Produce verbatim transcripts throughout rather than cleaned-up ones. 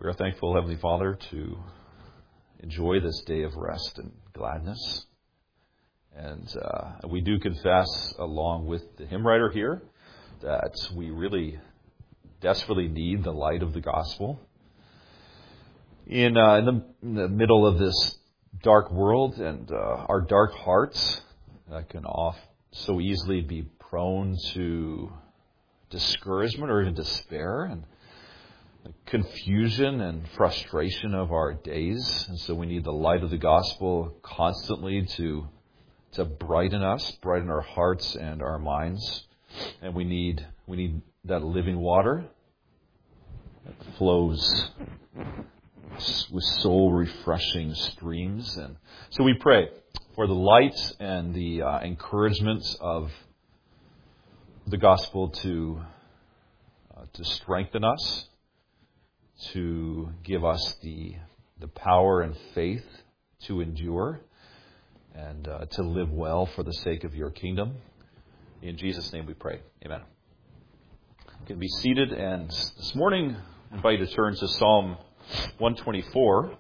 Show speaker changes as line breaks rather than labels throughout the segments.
We are thankful, Heavenly Father, to enjoy this day of rest and gladness. And uh, we do confess, along with the hymn writer here, that we really desperately need the light of the gospel. In, uh, in, the, in the middle of this dark world and uh, our dark hearts that can oft so easily be prone to discouragement or even despair and confusion and frustration of our days. And so we need the light of the gospel constantly to to brighten us, brighten our hearts and our minds. And we need we need that living water that flows with soul refreshing streams. And so we pray for the light and the uh, encouragement of the gospel to uh, to strengthen us, to give us the the power and faith to endure and uh, to live well for the sake of your kingdom. In Jesus' name we pray. Amen. You can be seated, and this morning I invite you to turn to Psalm one twenty-four.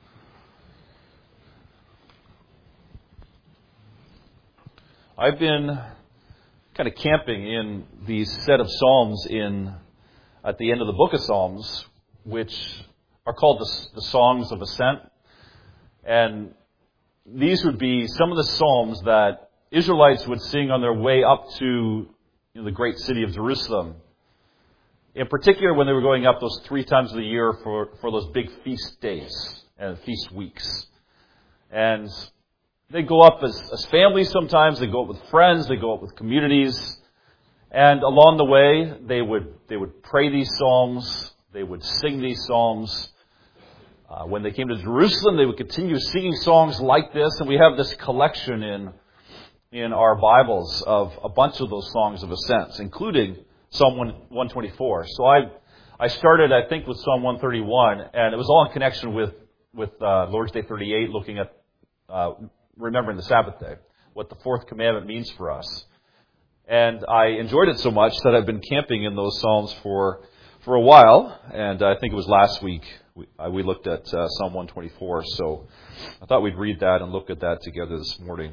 I've been kind of camping in these set of Psalms in at the end of the book of Psalms, which are called the, the Songs of Ascent. And these would be some of the Psalms that Israelites would sing on their way up to you know, the great city of Jerusalem. In particular, when they were going up those three times of the year for, for those big feast days and feast weeks. And they go up as, as families sometimes, they go up with friends, they go up with communities. And along the way, they would they would pray these psalms, they would sing these psalms. Uh, when they came to Jerusalem, they would continue singing songs like this. And we have this collection in, in our Bibles of a bunch of those songs of ascents, including Psalm one twenty-four. So I I started, I think, with Psalm one thirty-one, and it was all in connection with, with uh, Lord's Day thirty-eight, looking at uh, remembering the Sabbath day, what the fourth commandment means for us. And I enjoyed it so much that I've been camping in those Psalms for for a while, and I think it was last week we, uh, we looked at uh, Psalm one twenty-four, so I thought we'd read that and look at that together this morning.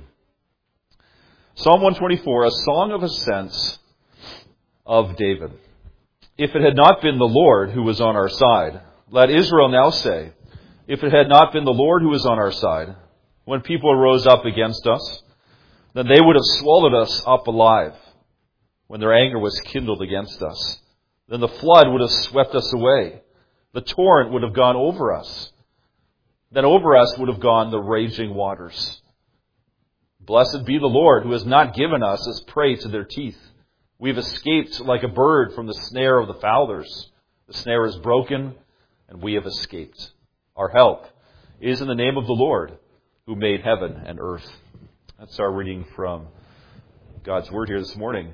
Psalm one twenty-four, a song of ascents of David. If it had not been the Lord who was on our side, let Israel now say, if it had not been the Lord who was on our side, when people rose up against us, then they would have swallowed us up alive. When their anger was kindled against us, then the flood would have swept us away. The torrent would have gone over us. Then over us would have gone the raging waters. Blessed be the Lord who has not given us as prey to their teeth. We've escaped like a bird from the snare of the fowlers. The snare is broken, and we have escaped. Our help is in the name of the Lord, who made heaven and earth. That's our reading from God's Word here this morning.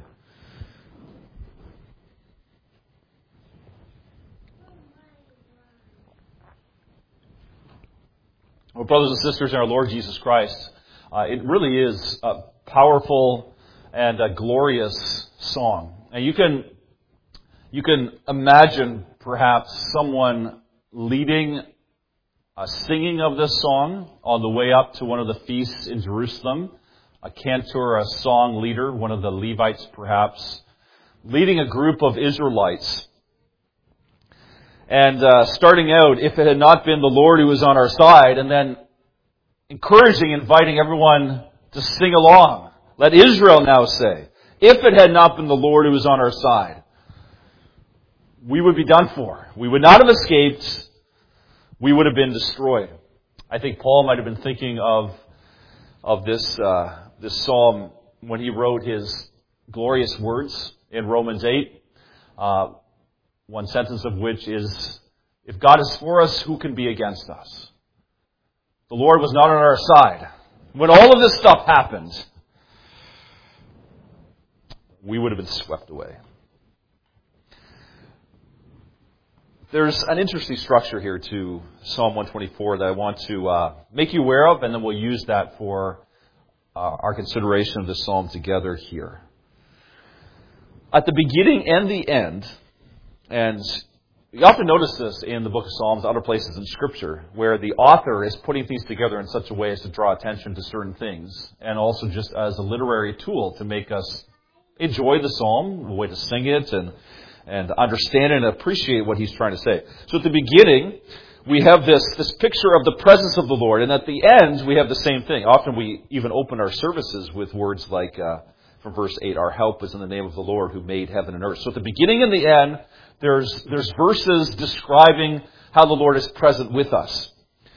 Well, brothers and sisters in our Lord Jesus Christ, uh, it really is a powerful and a glorious song. And you can you can imagine perhaps someone leading a singing of this song on the way up to one of the feasts in Jerusalem, a cantor, a song leader, one of the Levites perhaps, leading a group of Israelites. And uh, starting out, if it had not been the Lord who was on our side, and then encouraging, inviting everyone to sing along. Let Israel now say, if it had not been the Lord who was on our side, we would be done for. We would not have escaped. We would have been destroyed. I think Paul might have been thinking of of this uh, this psalm when he wrote his glorious words in Romans eight. Uh, one sentence of which is, "If God is for us, who can be against us?" The Lord was not on our side. When all of this stuff happened, we would have been swept away. There's an interesting structure here to Psalm one twenty-four that I want to uh, make you aware of, and then we'll use that for uh, our consideration of this psalm together here. At the beginning and the end, and you often notice this in the book of Psalms, other places in Scripture, where the author is putting things together in such a way as to draw attention to certain things, and also just as a literary tool to make us enjoy the psalm, a way to sing it, and, and understand and appreciate what he's trying to say. So at the beginning, we have this, this picture of the presence of the Lord, and at the end, we have the same thing. Often we even open our services with words like, uh, from verse eight, our help is in the name of the Lord who made heaven and earth. So at the beginning and the end, there's, there's verses describing how the Lord is present with us.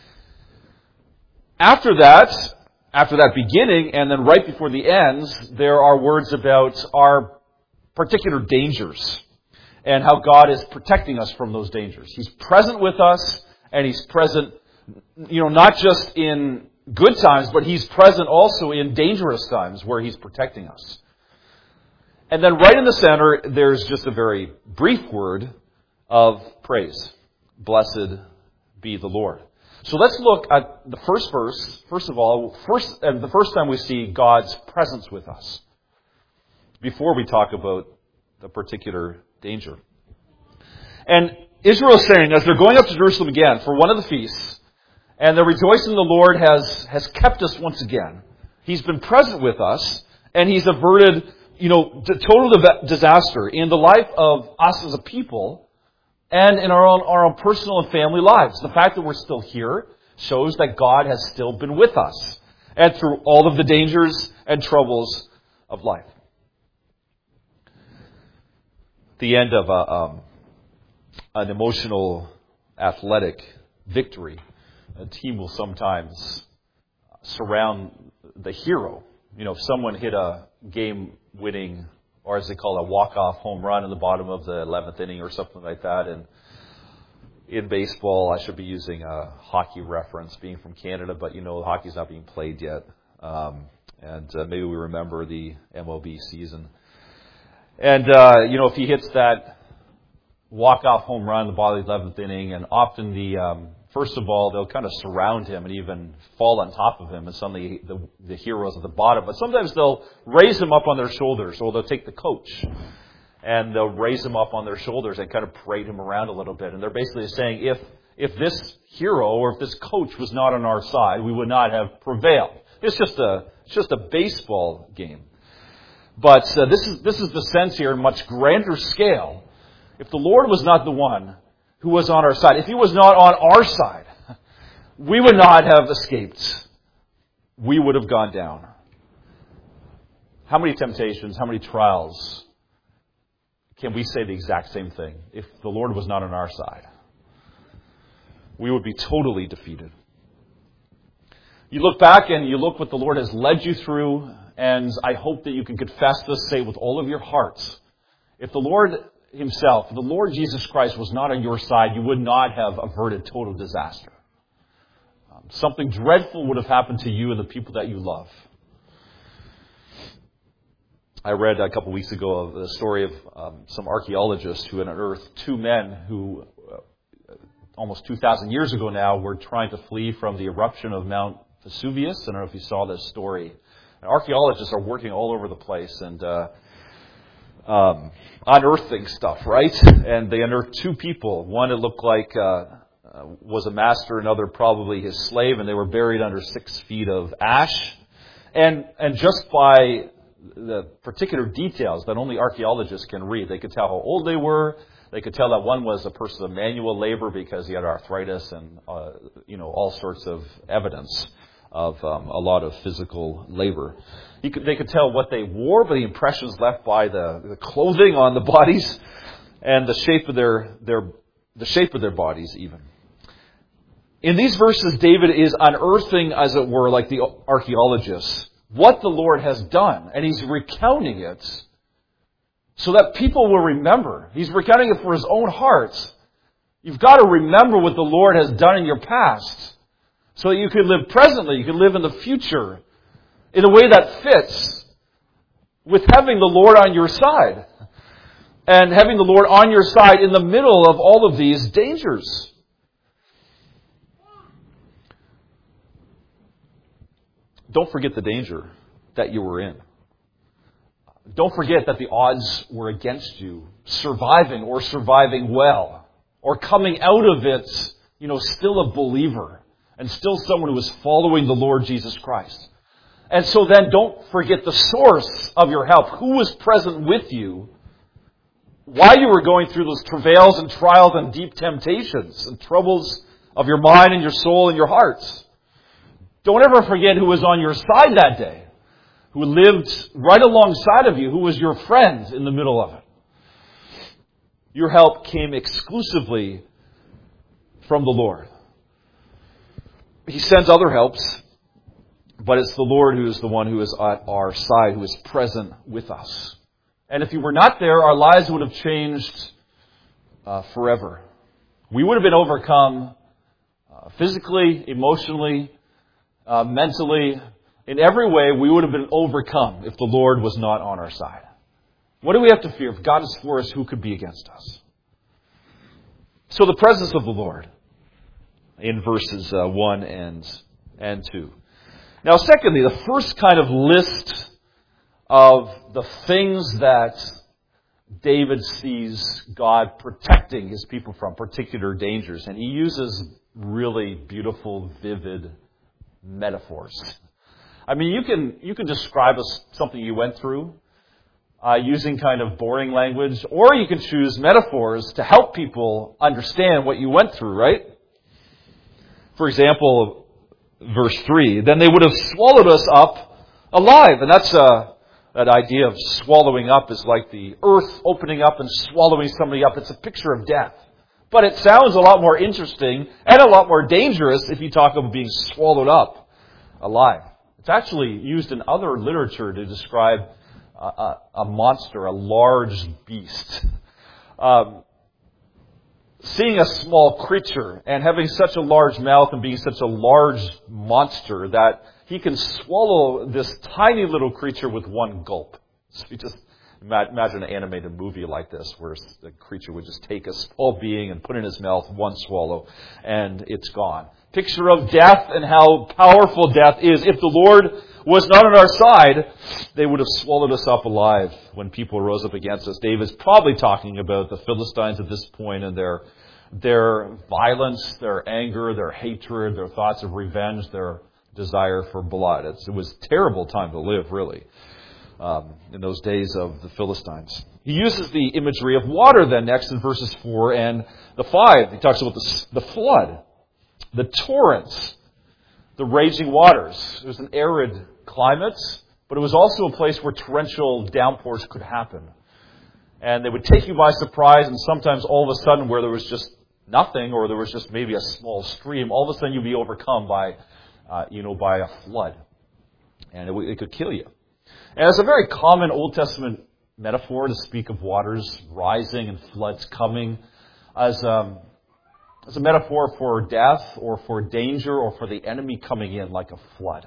After that, after that beginning, and then right before the ends, there are words about our particular dangers and how God is protecting us from those dangers. He's present with us, and He's present, you know, not just in good times, but He's present also in dangerous times where He's protecting us. And then right in the center, there's just a very brief word of praise. Blessed be the Lord. So let's look at the first verse. First of all, first and the first time we see God's presence with us, before we talk about the particular danger. And Israel is saying, as they're going up to Jerusalem again for one of the feasts, and they're rejoicing the Lord has, has kept us once again. He's been present with us, and He's averted, you know, total disaster in the life of us as a people and in our own, our own personal and family lives. The fact that we're still here shows that God has still been with us and through all of the dangers and troubles of life. The end of a, um, an emotional athletic victory, a team will sometimes surround the hero. You know, if someone hit a game-winning, or as they call it, a walk-off home run in the bottom of the eleventh inning or something like that, and in baseball, I should be using a hockey reference, being from Canada, but you know, hockey's not being played yet. Um, and uh, maybe we remember the M L B season. And, uh, you know, if he hits that walk-off home run in the bottom of the eleventh inning, and often the, um, first of all, they'll kind of surround him and even fall on top of him, and suddenly the, the hero's at the bottom. But sometimes they'll raise him up on their shoulders, or they'll take the coach, and they'll raise him up on their shoulders and kind of parade him around a little bit. And they're basically saying, if if this hero or if this coach was not on our side, we would not have prevailed. It's just a it's just a baseball game. But uh, this is this is the sense here, much grander scale. If the Lord was not the one who was on our side, if He was not on our side, we would not have escaped. We would have gone down. How many temptations, how many trials can we say the exact same thing? If the Lord was not on our side, we would be totally defeated. You look back and you look what the Lord has led you through, and I hope that you can confess this, say with all of your hearts, if the Lord Himself, if the Lord Jesus Christ was not on your side, you would not have averted total disaster. Um, something dreadful would have happened to you and the people that you love. I read a couple weeks ago of the story of um, some archaeologists who had unearthed two men who, uh, almost two thousand years ago now, were trying to flee from the eruption of Mount Vesuvius. I don't know if you saw this story. And archaeologists are working all over the place and uh, um, unearthing stuff, right? And they unearthed two people. One, it looked like, uh, uh, was a master, another probably his slave, and they were buried under six feet of ash. And and just by the particular details that only archaeologists can read, they could tell how old they were. They could tell that one was a person of manual labor because he had arthritis and, uh, you know, all sorts of evidence of um, a lot of physical labor. He could, they could tell what they wore by the impressions left by the, the clothing on the bodies and the shape of their, their the shape of their bodies even. In these verses, David is unearthing, as it were, like the archaeologists, what the Lord has done, and he's recounting it so that people will remember. He's recounting it for his own heart. You've got to remember what the Lord has done in your past so that you can live presently, you can live in the future in a way that fits with having the Lord on your side and having the Lord on your side in the middle of all of these dangers. Don't forget the danger that you were in. Don't forget that the odds were against you, surviving or surviving well. or coming out of it, you know, still a believer and still someone who is following the Lord Jesus Christ. And so then don't forget the source of your help. Who was present with you while you were going through those travails and trials and deep temptations and troubles of your mind and your soul and your hearts. Don't ever forget who was on your side that day, who lived right alongside of you, who was your friend in the middle of it. Your help came exclusively from the Lord. He sends other helps, but it's the Lord who is the one who is at our side, who is present with us. And if He were not there, our lives would have changed uh, forever. We would have been overcome uh, physically, emotionally, uh, mentally. In every way, we would have been overcome if the Lord was not on our side. What do we have to fear? If God is for us, who could be against us? So the presence of the Lord in verses uh, one and, and two. Now, secondly, the first kind of list of the things that David sees God protecting His people from, particular dangers. And he uses really beautiful, vivid metaphors. I mean, you can you can describe a, something you went through uh, using kind of boring language, or you can choose metaphors to help people understand what you went through, right? For example, verse three, then they would have swallowed us up alive. And that's uh, that idea of swallowing up is like the earth opening up and swallowing somebody up. It's a picture of death. But it sounds a lot more interesting and a lot more dangerous if you talk of being swallowed up alive. It's actually used in other literature to describe a, a, a monster, a large beast. Um, seeing a small creature and having such a large mouth and being such a large monster that he can swallow this tiny little creature with one gulp. So you just imagine an animated movie like this where the creature would just take a small being and put it in his mouth, one swallow, and it's gone. Picture of death and how powerful death is. If the Lord was not on our side, they would have swallowed us up alive when people rose up against us. David's probably talking about the Philistines at this point and their their violence, their anger, their hatred, their thoughts of revenge, their desire for blood. It's, it was a terrible time to live, really, um, in those days of the Philistines. He uses the imagery of water then next in verses four and the five. He talks about the, the flood, the torrents, the raging waters. It was an arid climate, but it was also a place where torrential downpours could happen. And they would take you by surprise, and sometimes all of a sudden where there was just nothing, or there was just maybe a small stream, all of a sudden you'd be overcome by, uh, you know, by a flood. And it, it could kill you. And it's a very common Old Testament metaphor to speak of waters rising and floods coming as um, as a metaphor for death or for danger or for the enemy coming in like a flood.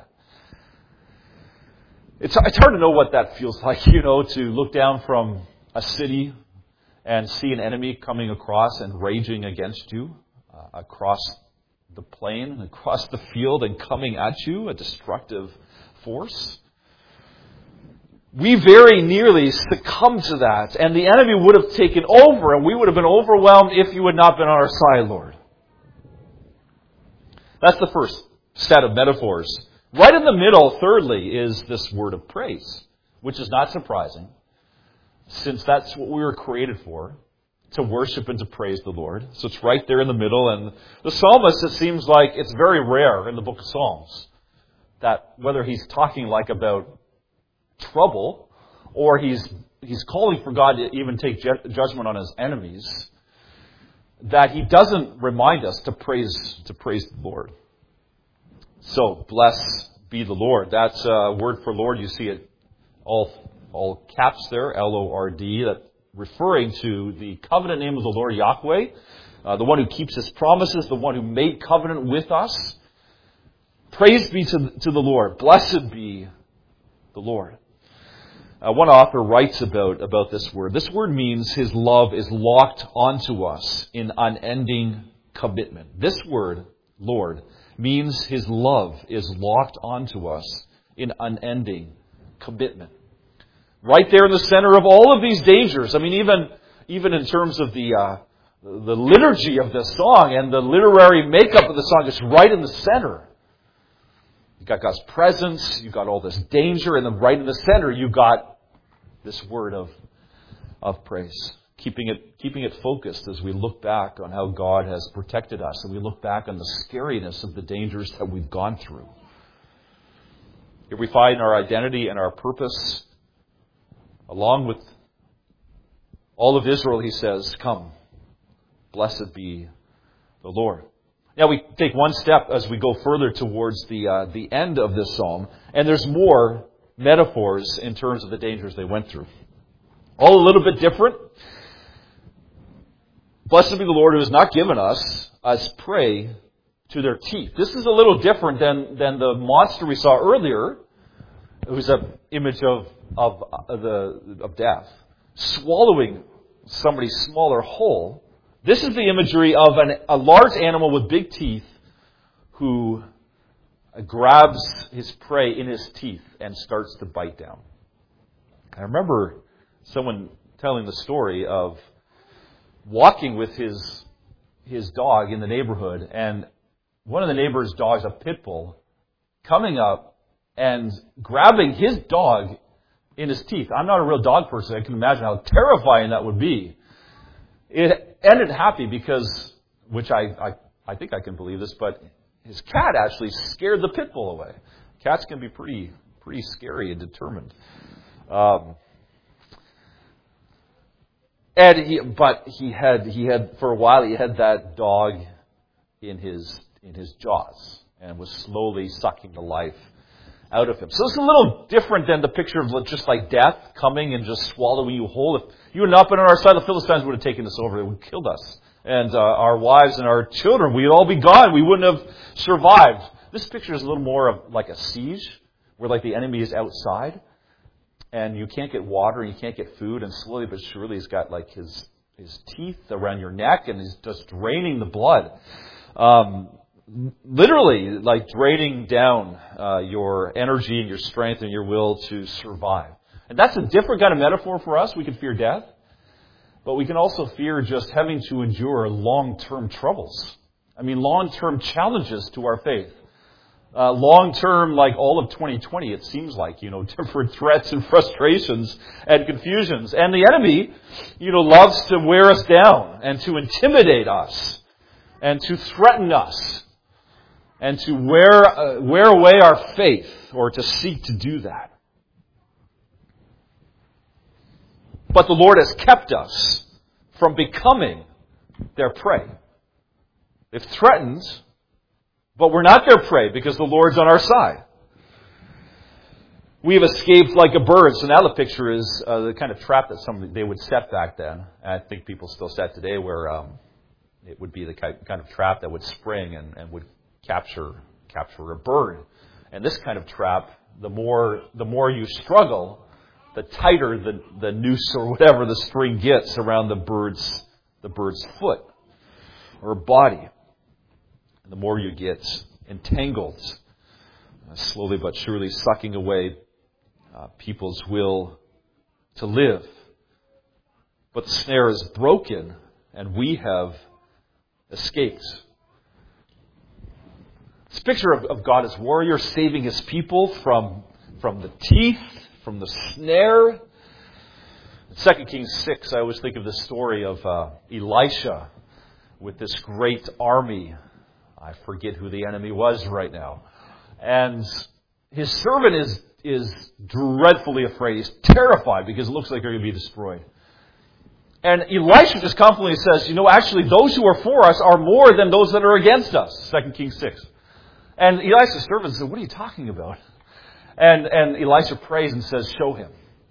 It's, it's hard to know what that feels like, you know, to look down from a city and see an enemy coming across and raging against you uh, across the plain, across the field and coming at you, a destructive force. We very nearly succumbed to that, and the enemy would have taken over, and we would have been overwhelmed if you had not been on our side, Lord. That's the first set of metaphors. Right in the middle, thirdly, is this word of praise, which is not surprising, since that's what we were created for, to worship and to praise the Lord. So it's right there in the middle, and the psalmist, it seems like it's very rare in the book of Psalms that whether he's talking like about trouble, or he's he's calling for God to even take ju- judgment on his enemies, that he doesn't remind us to praise to praise the Lord. So, bless be the Lord. That's a word for Lord. You see it all all caps there, L O R D, that referring to the covenant name of the Lord Yahweh, uh, the one who keeps His promises, the one who made covenant with us. Praise be to, to the Lord. Blessed be the Lord. Uh, one author writes about, about this word. This word means His love is locked onto us in unending commitment. This word, Lord, means His love is locked onto us in unending commitment. Right there in the center of all of these dangers. I mean, even even in terms of the uh, the liturgy of this song and the literary makeup of the song is right in the center. You've got God's presence, you've got all this danger, and then right in the center you've got this word of, of praise. Keeping it, keeping it focused as we look back on how God has protected us and we look back on the scariness of the dangers that we've gone through. Here we find our identity and our purpose. Along with all of Israel, he says, come, blessed be the Lord. Now we take one step as we go further towards the uh, the end of this psalm, and there's more metaphors in terms of the dangers they went through. All a little bit different. Blessed be the Lord who has not given us as prey to their teeth. This is a little different than, than the monster we saw earlier. It was an image of, of, of, the, of death. Swallowing somebody small or whole. This is the imagery of an, a large animal with big teeth who grabs his prey in his teeth and starts to bite down. I remember someone telling the story of walking with his his dog in the neighborhood, and one of the neighbor's dogs, a pit bull, coming up and grabbing his dog in his teeth. I'm not a real dog person. I can imagine how terrifying that would be. It ended happy because, which I, I, I think I can believe this, but his cat actually scared the pit bull away. Cats can be pretty pretty scary and determined. Um, And he, but he had, he had, for a while, he had that dog in his, in his jaws and was slowly sucking the life out of him. So it's a little different than the picture of just like death coming and just swallowing you whole. If you had not been on our side, the Philistines would have taken us over. They would have killed us. And uh, our wives and our children, we'd all be gone. We wouldn't have survived. This picture is a little more of like a siege, where like the enemy is outside. And you can't get water, and you can't get food, and slowly but surely he's got like his his teeth around your neck, and he's just draining the blood. Um, literally, like draining down uh, your energy and your strength and your will to survive. And that's a different kind of metaphor for us. We can fear death, but we can also fear just having to endure long-term troubles. I mean, long-term challenges to our faith. Uh, long-term, like all of twenty twenty, it seems like, you know, different threats and frustrations and confusions. And the enemy, you know, loves to wear us down and to intimidate us and to threaten us and to wear, uh, wear away our faith, or to seek to do that. But the Lord has kept us from becoming their prey. They've threatened, but we're not their prey because the Lord's on our side. We have escaped like a bird. So now the picture is uh, the kind of trap that some they would set back then. And I think people still set today, where um, it would be the kind of trap that would spring and, and would capture capture a bird. And this kind of trap, the more the more you struggle, the tighter the, the noose or whatever the string gets around the bird's the bird's foot or body. And the more you get entangled, uh, slowly but surely sucking away uh, people's will to live. But the snare is broken, and we have escaped. This picture of, of God as warrior, saving His people from, from the teeth, from the snare. In Second Kings six, I always think of this story of uh, Elisha with this great army. I forget who the enemy was right now. And his servant is is dreadfully afraid. He's terrified because it looks like they're going to be destroyed. And Elisha just confidently says, you know, actually those who are for us are more than those that are against us. Second Kings six. And Elisha's servant says, what are you talking about? And, and Elisha prays and says, show him.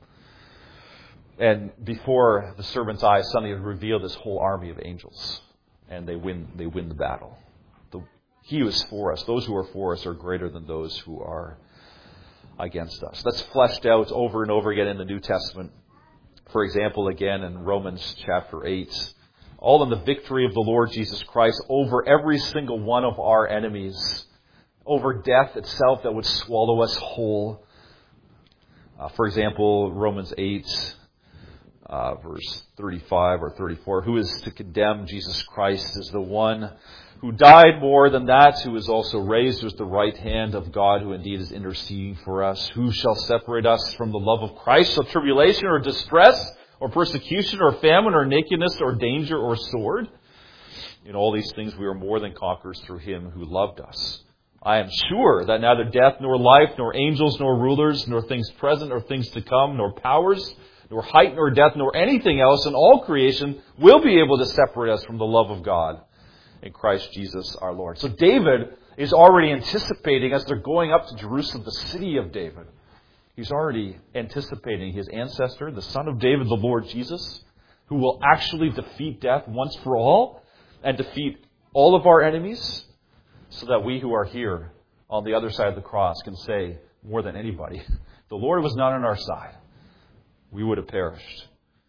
And before the servant's eyes, suddenly it revealed this whole army of angels. And they win, they win the battle. He who is for us, those who are for us, are greater than those who are against us. That's fleshed out over and over again in the New Testament. For example, again in Romans chapter eight, all in the victory of the Lord Jesus Christ over every single one of our enemies, over death itself that would swallow us whole. Uh, for example, Romans eight, uh, verse thirty-five or thirty-four. Who is to condemn? Jesus Christ is the one who died, more than that, who is also raised, who is the right hand of God, who indeed is interceding for us. Who shall separate us from the love of Christ? Shall tribulation or distress or persecution or famine or nakedness or danger or sword? In all these things we are more than conquerors through him who loved us. I am sure that neither death nor life, nor angels, nor rulers, nor things present, nor things to come, nor powers, nor height, nor depth, nor anything else in all creation will be able to separate us from the love of God in Christ Jesus our Lord. So David is already anticipating, as they're going up to Jerusalem, the city of David. He's already anticipating his ancestor, the son of David, the Lord Jesus, who will actually defeat death once for all and defeat all of our enemies, so that we who are here on the other side of the cross can say more than anybody, the Lord was not on our side. We would have perished.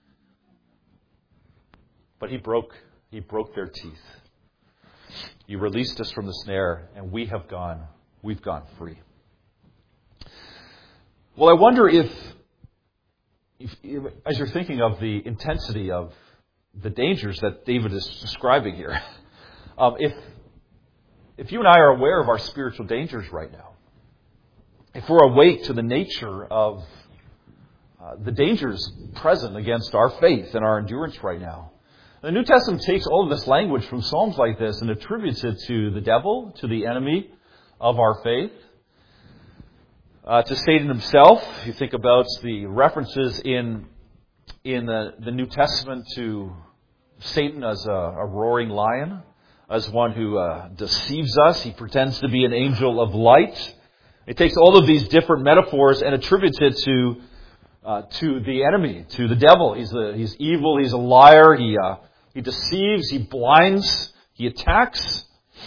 But he broke, he broke their teeth. He released us from the snare, and we have gone, we've gone free. Well, I wonder if, if, if, as you're thinking of the intensity of the dangers that David is describing here, um, if if you and I are aware of our spiritual dangers right now, if we're awake to the nature of uh, the dangers present against our faith and our endurance right now, the New Testament takes all of this language from Psalms like this and attributes it to the devil, to the enemy of our faith, uh, to Satan himself. You think about the references in in the, the New Testament to Satan as a, a roaring lion, as one who uh, deceives us. He pretends to be an angel of light. It takes all of these different metaphors and attributes it to uh, to the enemy, to the devil. He's a, he's evil. He's a liar. He uh, he deceives. He blinds. He attacks.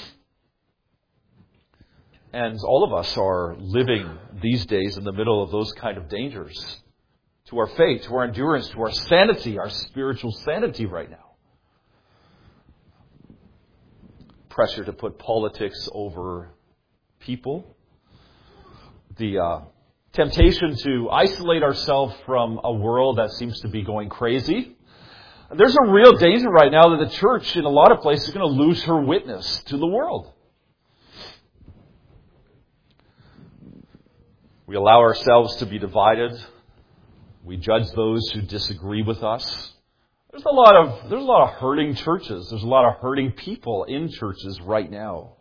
And all of us are living these days in the middle of those kind of dangers to our faith, to our endurance, to our sanity, our spiritual sanity right now. Pressure to put politics over people. The uh, temptation to isolate ourselves from a world that seems to be going crazy. There's a real danger right now that the church in a lot of places is going to lose her witness to the world. We allow ourselves to be divided. We judge those who disagree with us. There's a lot of there's a lot of hurting churches. There's a lot of hurting people in churches right now.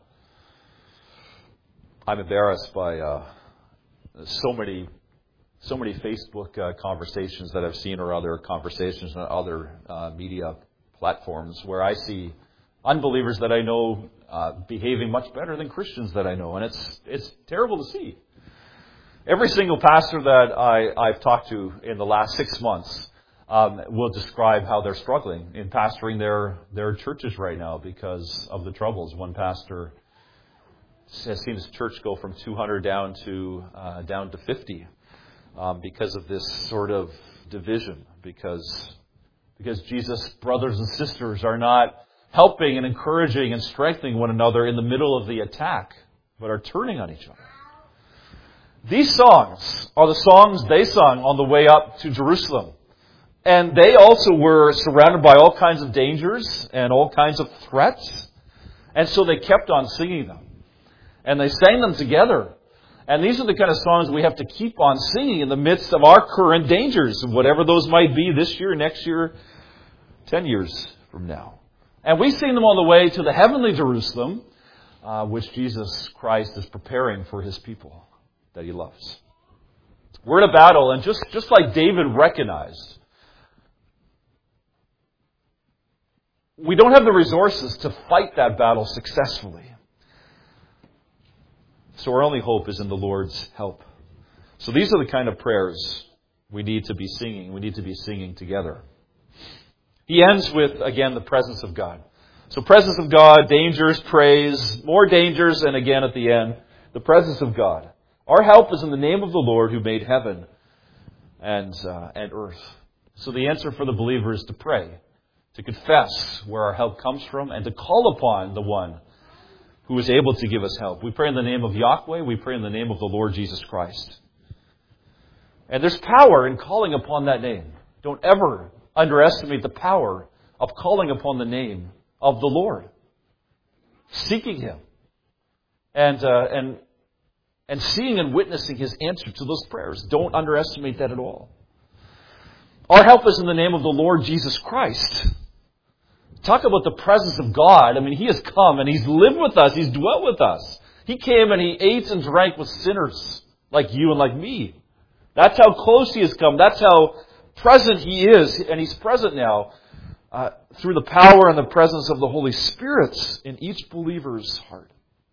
I'm embarrassed by uh, so many so many Facebook uh, conversations that I've seen, or other conversations on other uh, media platforms, where I see unbelievers that I know uh, behaving much better than Christians that I know, and it's it's terrible to see. Every single pastor that I, I've talked to in the last six months um, will describe how they're struggling in pastoring their, their churches right now because of the troubles. One pastor has seen his church go from two hundred down to uh, down to fifty um, because of this sort of division. Because because Jesus' brothers and sisters are not helping and encouraging and strengthening one another in the middle of the attack, but are turning on each other. These songs are the songs they sung on the way up to Jerusalem. And they also were surrounded by all kinds of dangers and all kinds of threats. And so they kept on singing them. And they sang them together. And these are the kind of songs we have to keep on singing in the midst of our current dangers, whatever those might be this year, next year, ten years from now. And we sing them on the way to the heavenly Jerusalem, uh, which Jesus Christ is preparing for his people that he loves. We're in a battle, and just, just like David recognized, we don't have the resources to fight that battle successfully. So our only hope is in the Lord's help. So these are the kind of prayers we need to be singing. We need to be singing together. He ends with, again, the presence of God. So presence of God, dangers, praise, more dangers, and again at the end, the presence of God. Our help is in the name of the Lord who made heaven and uh, and earth. So the answer for the believer is to pray, to confess where our help comes from, and to call upon the one who is able to give us help. We pray in the name of Yahweh. We pray in the name of the Lord Jesus Christ. And there's power in calling upon that name. Don't ever underestimate the power of calling upon the name of the Lord, seeking Him, and uh, and and seeing and witnessing His answer to those prayers. Don't underestimate that at all. Our help is in the name of the Lord Jesus Christ. Talk about the presence of God. I mean, He has come and He's lived with us. He's dwelt with us. He came and He ate and drank with sinners like you and like me. That's how close He has come. That's how present He is. And He's present now uh, through the power and the presence of the Holy Spirit in each believer's heart.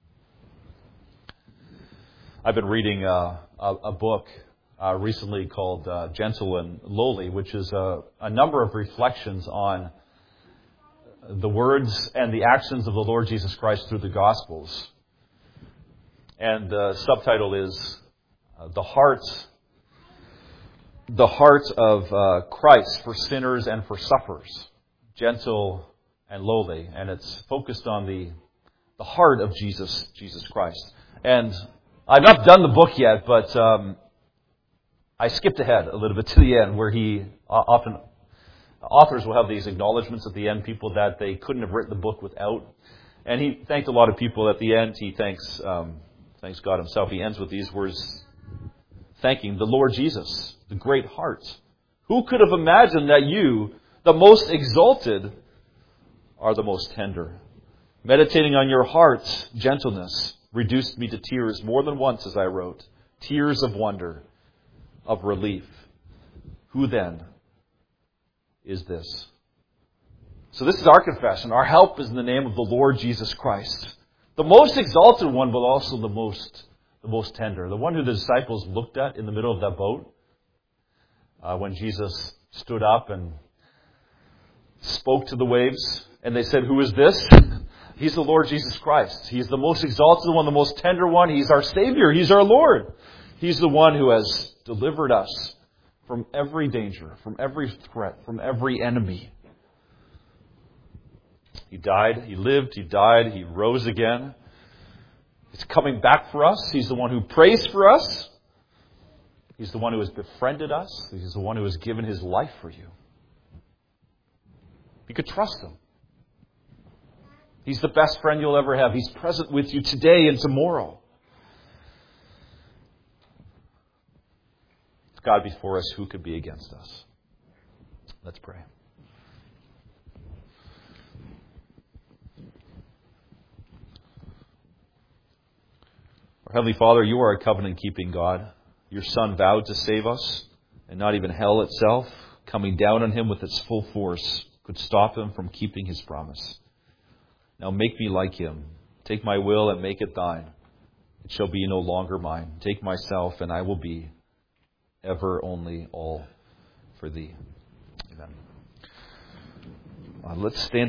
I've been reading uh, a, a book uh, recently called uh, Gentle and Lowly, which is a, a number of reflections on the words and the actions of the Lord Jesus Christ through the Gospels. And the subtitle is uh, The Heart The Heart of uh, Christ for Sinners and for Sufferers. Gentle and Lowly. And it's focused on the the heart of Jesus, Jesus Christ. And I've not done the book yet, but um, I skipped ahead a little bit to the end where he uh, often... Authors will have these acknowledgments at the end, people that they couldn't have written the book without. And he thanked a lot of people at the end. He thanks um, thanks God Himself. He ends with these words, thanking the Lord Jesus, the great heart. Who could have imagined that you, the most exalted, are the most tender? Meditating on your heart's gentleness reduced me to tears more than once as I wrote. Tears of wonder, of relief. Who then is this? So this is our confession. Our help is in the name of the Lord Jesus Christ. The most exalted one, but also the most the most tender. The one who the disciples looked at in the middle of that boat uh, when Jesus stood up and spoke to the waves. And they said, who is this? He's the Lord Jesus Christ. He's the most exalted one, the most tender one. He's our Savior. He's our Lord. He's the one who has delivered us from every danger, from every threat, from every enemy. He died, He lived, He died, He rose again. He's coming back for us. He's the one who prays for us. He's the one who has befriended us. He's the one who has given His life for you. You could trust Him. He's the best friend you'll ever have. He's present with you today and tomorrow. God before us, who could be against us? Let's pray. Our Heavenly Father, You are a covenant-keeping God. Your Son vowed to save us, and not even hell itself, coming down on Him with its full force, could stop Him from keeping His promise. Now make me like Him. Take my will and make it Thine. It shall be no longer mine. Take myself, and I will be ever only all for Thee. Amen. Uh, let's stand.